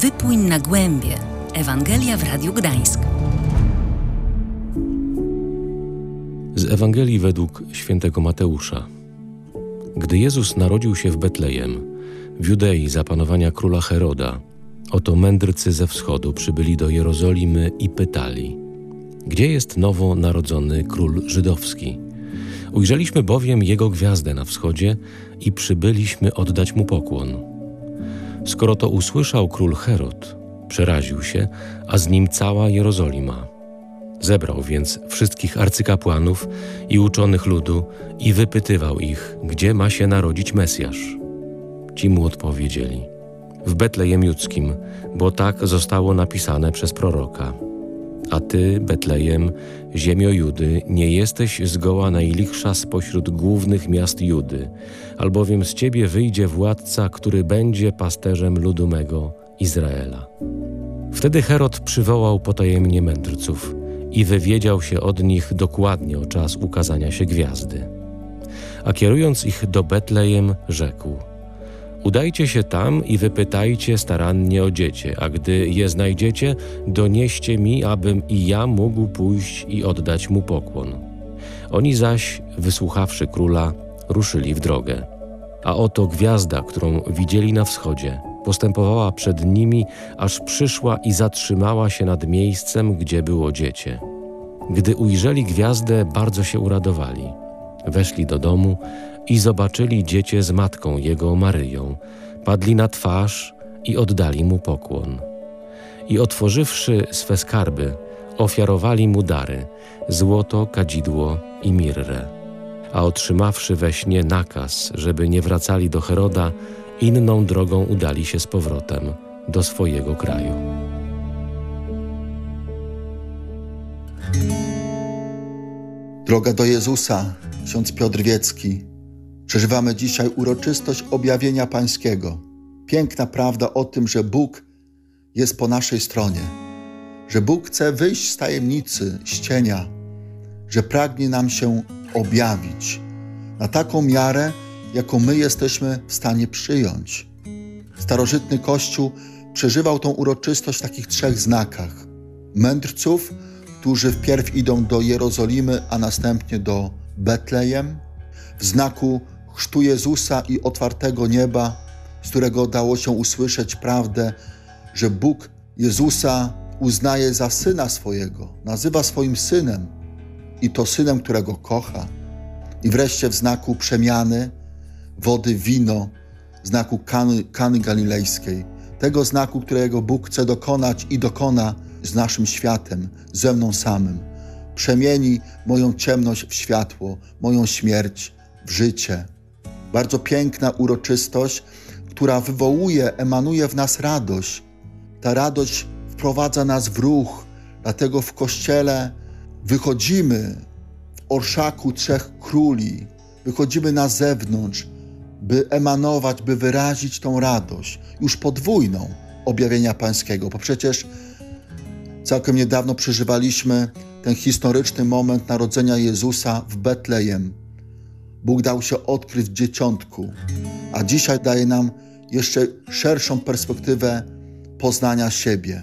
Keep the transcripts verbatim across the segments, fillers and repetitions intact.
Wypłyń na głębie. Ewangelia w Radiu Gdańsk. Z Ewangelii według świętego Mateusza. Gdy Jezus narodził się w Betlejem, w Judei za panowania króla Heroda, oto mędrcy ze wschodu przybyli do Jerozolimy i pytali: gdzie jest nowo narodzony król żydowski? Ujrzeliśmy bowiem jego gwiazdę na wschodzie i przybyliśmy oddać mu pokłon. Skoro to usłyszał król Herod, przeraził się, a z nim cała Jerozolima. Zebrał więc wszystkich arcykapłanów i uczonych ludu i wypytywał ich, gdzie ma się narodzić Mesjasz. Ci mu odpowiedzieli: w Betlejem Judzkim, bo tak zostało napisane przez proroka. A ty, Betlejem, ziemio Judy, nie jesteś zgoła najlichsza spośród głównych miast Judy, albowiem z ciebie wyjdzie władca, który będzie pasterzem ludu mego, Izraela. Wtedy Herod przywołał potajemnie mędrców i wywiedział się od nich dokładnie o czas ukazania się gwiazdy. A kierując ich do Betlejem, rzekł: udajcie się tam i wypytajcie starannie o dziecię, a gdy je znajdziecie, donieście mi, abym i ja mógł pójść i oddać mu pokłon. Oni zaś, wysłuchawszy króla, ruszyli w drogę. A oto gwiazda, którą widzieli na wschodzie, postępowała przed nimi, aż przyszła i zatrzymała się nad miejscem, gdzie było dziecię. Gdy ujrzeli gwiazdę, bardzo się uradowali. Weszli do domu i zobaczyli dziecię z matką jego Maryją, padli na twarz i oddali mu pokłon. I otworzywszy swe skarby, ofiarowali mu dary: złoto, kadzidło i mirrę. A otrzymawszy we śnie nakaz, żeby nie wracali do Heroda, inną drogą udali się z powrotem do swojego kraju. Droga do Jezusa, ksiądz Piotr Wiecki. Przeżywamy dzisiaj uroczystość objawienia Pańskiego. Piękna prawda o tym, że Bóg jest po naszej stronie, że Bóg chce wyjść z tajemnicy, z cienia, że pragnie nam się objawić na taką miarę, jaką my jesteśmy w stanie przyjąć. Starożytny Kościół przeżywał tą uroczystość w takich trzech znakach. Mędrców, którzy wpierw idą do Jerozolimy, a następnie do Betlejem, w znaku chrztu Jezusa i otwartego nieba, z którego dało się usłyszeć prawdę, że Bóg Jezusa uznaje za Syna swojego, nazywa swoim Synem i to Synem, którego kocha. I wreszcie w znaku przemiany wody w wino, znaku Kany, Kany Galilejskiej, tego znaku, którego Bóg chce dokonać i dokona z naszym światem, ze mną samym. Przemieni moją ciemność w światło, moją śmierć w życie. Bardzo piękna uroczystość, która wywołuje, emanuje w nas radość. Ta radość wprowadza nas w ruch, dlatego w Kościele wychodzimy w orszaku trzech króli, wychodzimy na zewnątrz, by emanować, by wyrazić tą radość, już podwójną objawienia Pańskiego, bo przecież całkiem niedawno przeżywaliśmy ten historyczny moment narodzenia Jezusa w Betlejem. Bóg dał się odkryć w dzieciątku, a dzisiaj daje nam jeszcze szerszą perspektywę poznania siebie.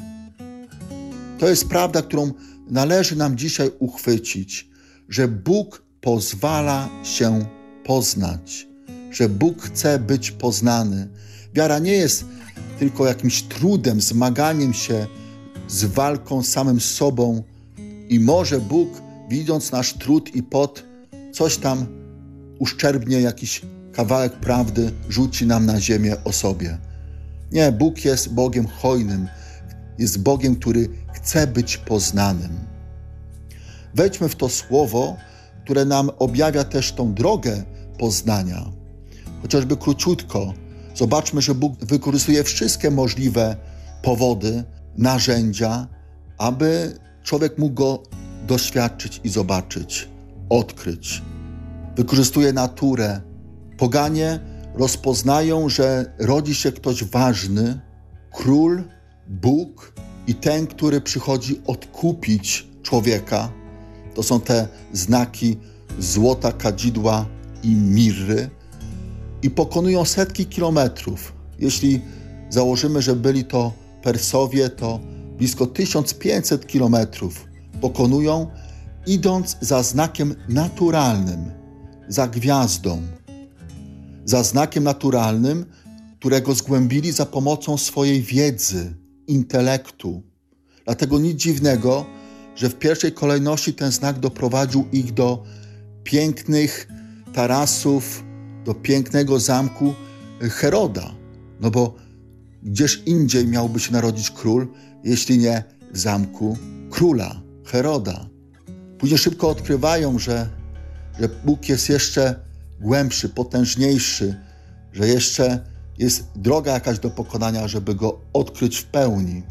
To jest prawda, którą należy nam dzisiaj uchwycić, że Bóg pozwala się poznać, że Bóg chce być poznany. Wiara nie jest tylko jakimś trudem, zmaganiem się z walką z samym sobą i może Bóg, widząc nasz trud i pot, coś tam uszczerbnie, jakiś kawałek prawdy rzuci nam na ziemię o sobie. Nie, Bóg jest Bogiem hojnym, jest Bogiem, który chce być poznanym. Wejdźmy w to słowo, które nam objawia też tą drogę poznania. Chociażby króciutko, zobaczmy, że Bóg wykorzystuje wszystkie możliwe powody, narzędzia, aby człowiek mógł go doświadczyć i zobaczyć, odkryć. Wykorzystuje naturę. Poganie rozpoznają, że rodzi się ktoś ważny, król, Bóg i ten, który przychodzi odkupić człowieka. To są te znaki złota, kadzidła i mirry. I pokonują setki kilometrów. Jeśli założymy, że byli to Persowie to blisko tysiąc pięćset kilometrów pokonują, idąc za znakiem naturalnym, za gwiazdą. Za znakiem naturalnym, którego zgłębili za pomocą swojej wiedzy, intelektu. Dlatego nic dziwnego, że w pierwszej kolejności ten znak doprowadził ich do pięknych tarasów, do pięknego zamku Heroda. No bo gdzież indziej miałby się narodzić król, jeśli nie w zamku króla Heroda. Później szybko odkrywają, że, że Bóg jest jeszcze głębszy, potężniejszy, że jeszcze jest droga jakaś do pokonania, żeby Go odkryć w pełni.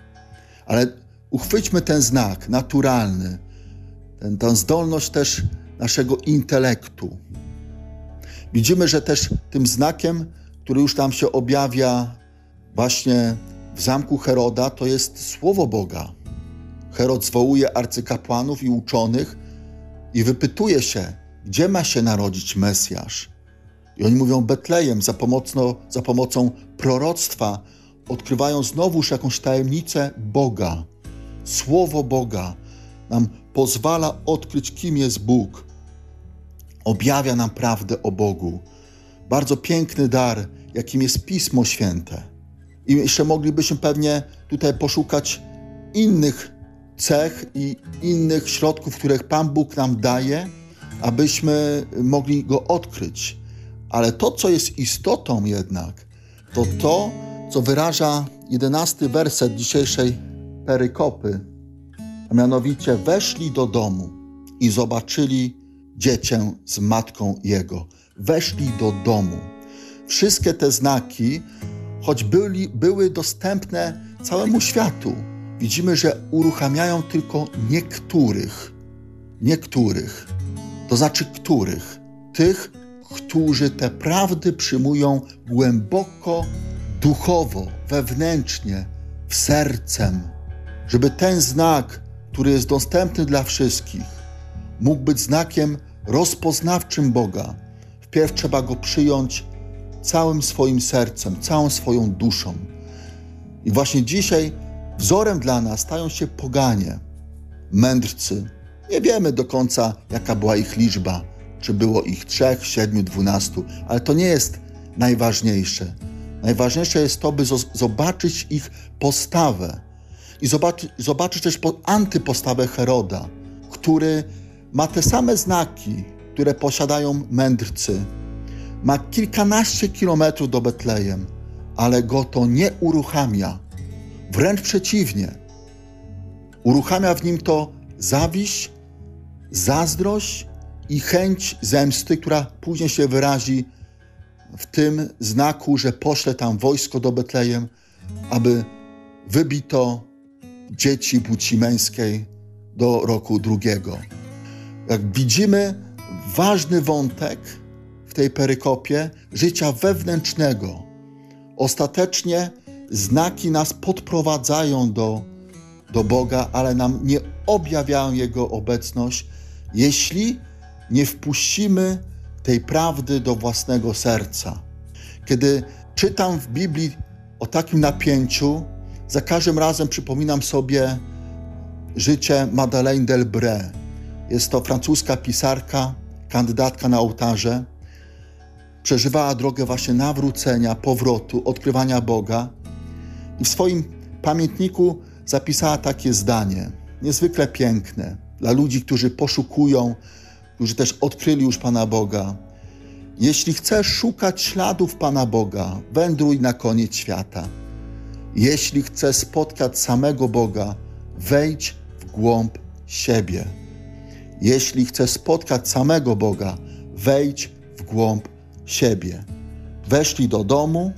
Ale uchwyćmy ten znak naturalny, ten, tę zdolność też naszego intelektu. Widzimy, że też tym znakiem, który już nam się objawia właśnie w zamku Heroda, to jest Słowo Boga. Herod zwołuje arcykapłanów i uczonych i wypytuje się, gdzie ma się narodzić Mesjasz. I oni mówią Betlejem, za pomocą, za pomocą proroctwa odkrywają znowuż jakąś tajemnicę Boga. Słowo Boga nam pozwala odkryć, kim jest Bóg. Objawia nam prawdę o Bogu. Bardzo piękny dar, jakim jest Pismo Święte. I jeszcze moglibyśmy pewnie tutaj poszukać innych cech i innych środków, których Pan Bóg nam daje, abyśmy mogli Go odkryć. Ale to, co jest istotą jednak, to to, co wyraża jedenasty werset dzisiejszej perykopy, a mianowicie weszli do domu i zobaczyli dziecię z matką jego. Weszli do domu. Wszystkie te znaki, choć byli, były dostępne całemu światu, widzimy, że uruchamiają tylko niektórych. Niektórych. To znaczy których? Tych, którzy te prawdy przyjmują głęboko, duchowo, wewnętrznie, w sercem. Żeby ten znak, który jest dostępny dla wszystkich, mógł być znakiem rozpoznawczym Boga. Wpierw trzeba go przyjąć całym swoim sercem, całą swoją duszą. I właśnie dzisiaj wzorem dla nas stają się poganie, mędrcy. Nie wiemy do końca, jaka była ich liczba, czy było ich trzech, siedmiu, dwunastu, ale to nie jest najważniejsze. Najważniejsze jest to, by zobaczyć ich postawę i zobaczyć, zobaczyć też antypostawę Heroda, który ma te same znaki, które posiadają mędrcy. Ma kilkanaście kilometrów do Betlejem, ale go to nie uruchamia. Wręcz przeciwnie. Uruchamia w nim to zawiść, zazdrość i chęć zemsty, która później się wyrazi w tym znaku, że poszle tam wojsko do Betlejem, aby wybito dzieci płci męskiej do roku drugiego. Jak widzimy, ważny wątek w tej perykopie życia wewnętrznego. Ostatecznie znaki nas podprowadzają do, do Boga, ale nam nie objawiają Jego obecność, jeśli nie wpuścimy tej prawdy do własnego serca. Kiedy czytam w Biblii o takim napięciu, za każdym razem przypominam sobie życie Madeleine Delbré. Jest to francuska pisarka, kandydatka na ołtarze. Przeżywała drogę właśnie nawrócenia, powrotu, odkrywania Boga. I w swoim pamiętniku zapisała takie zdanie, niezwykle piękne, dla ludzi, którzy poszukują, którzy też odkryli już Pana Boga. Jeśli chcesz szukać śladów Pana Boga, wędruj na koniec świata. Jeśli chcesz spotkać samego Boga, wejdź w głąb siebie. Jeśli chcesz spotkać samego Boga, wejdź w głąb siebie. Weszli do domu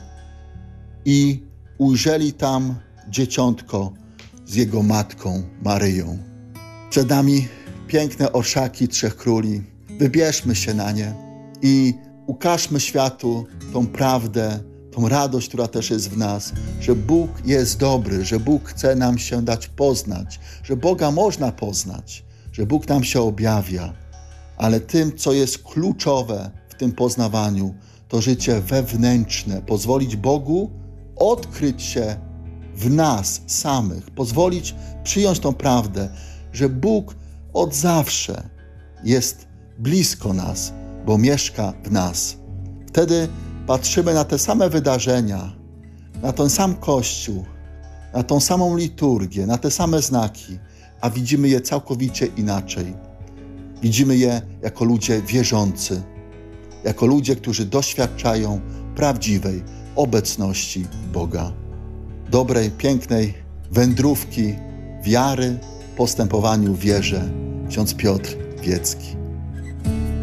i ujrzeli tam dzieciątko z jego matką Maryją. Przed nami piękne orszaki Trzech Króli. Wybierzmy się na nie i ukażmy światu tą prawdę, tą radość, która też jest w nas, że Bóg jest dobry, że Bóg chce nam się dać poznać, że Boga można poznać, że Bóg nam się objawia, ale tym, co jest kluczowe w tym poznawaniu, to życie wewnętrzne, pozwolić Bogu odkryć się w nas samych, pozwolić przyjąć tą prawdę, że Bóg od zawsze jest blisko nas, bo mieszka w nas. Wtedy patrzymy na te same wydarzenia, na ten sam Kościół, na tą samą liturgię, na te same znaki, a widzimy je całkowicie inaczej. Widzimy je jako ludzie wierzący, jako ludzie, którzy doświadczają prawdziwej obecności Boga. Dobrej, pięknej wędrówki wiary, postępowaniu w wierze. Ksiądz Piotr Wiecki.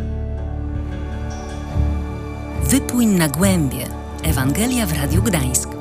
Wypłyń na głębie. Ewangelia w Radiu Gdańsk.